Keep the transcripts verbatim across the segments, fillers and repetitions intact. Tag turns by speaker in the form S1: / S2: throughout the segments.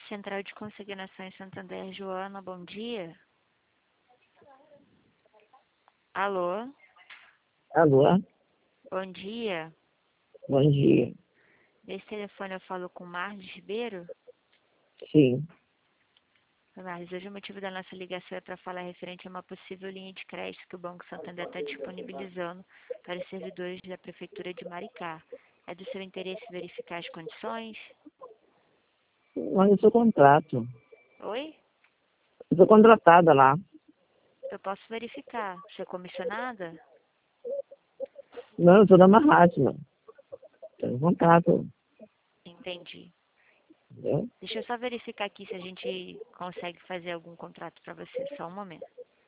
S1: Central de Consignação em Santander, Joana, bom dia. Alô?
S2: Alô?
S1: Bom dia.
S2: Bom dia.
S1: Desse telefone eu falo com Marlos Ribeiro.
S2: Sim.
S1: Marlos, hoje o motivo da nossa ligação é para falar referente a uma possível linha de crédito que o Banco Santander está disponibilizando para os servidores da Prefeitura de Maricá. É do seu interesse verificar as condições?
S2: Mas eu sou contrato.
S1: Oi?
S2: Eu sou contratada lá.
S1: Eu posso verificar. Você é comissionada?
S2: Não, eu sou da Mahatma. Tenho contrato.
S1: Entendi.
S2: Entendeu?
S1: Deixa eu só verificar aqui se a gente consegue fazer algum contrato para você. Só um momento.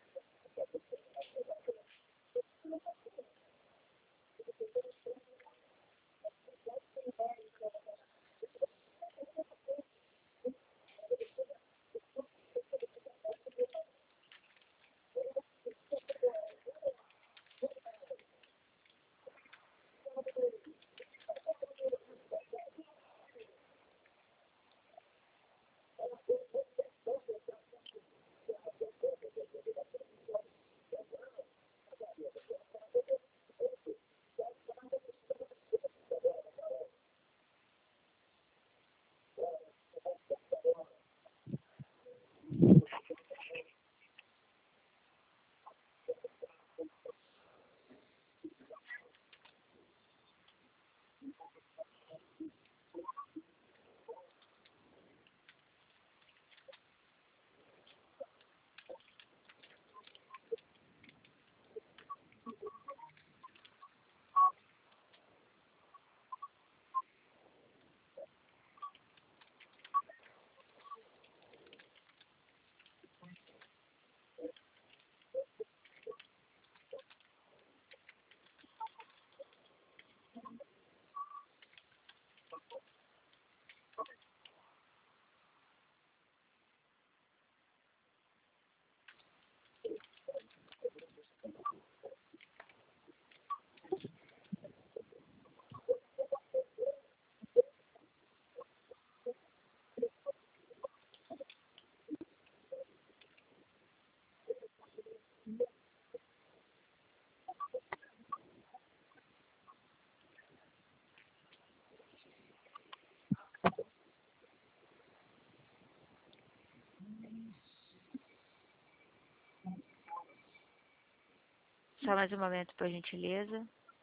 S1: Só mais um momento, por gentileza.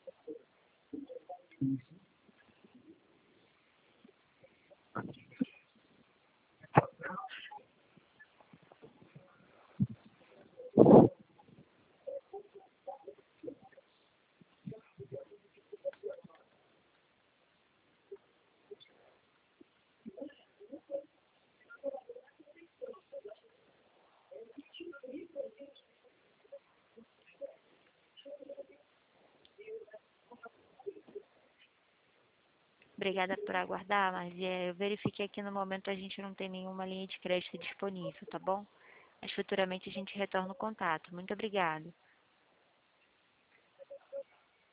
S1: Obrigada por aguardar, mas é, eu verifiquei aqui no momento a gente não tem nenhuma linha de crédito disponível, tá bom? Mas futuramente a gente retorna o contato. Muito obrigada.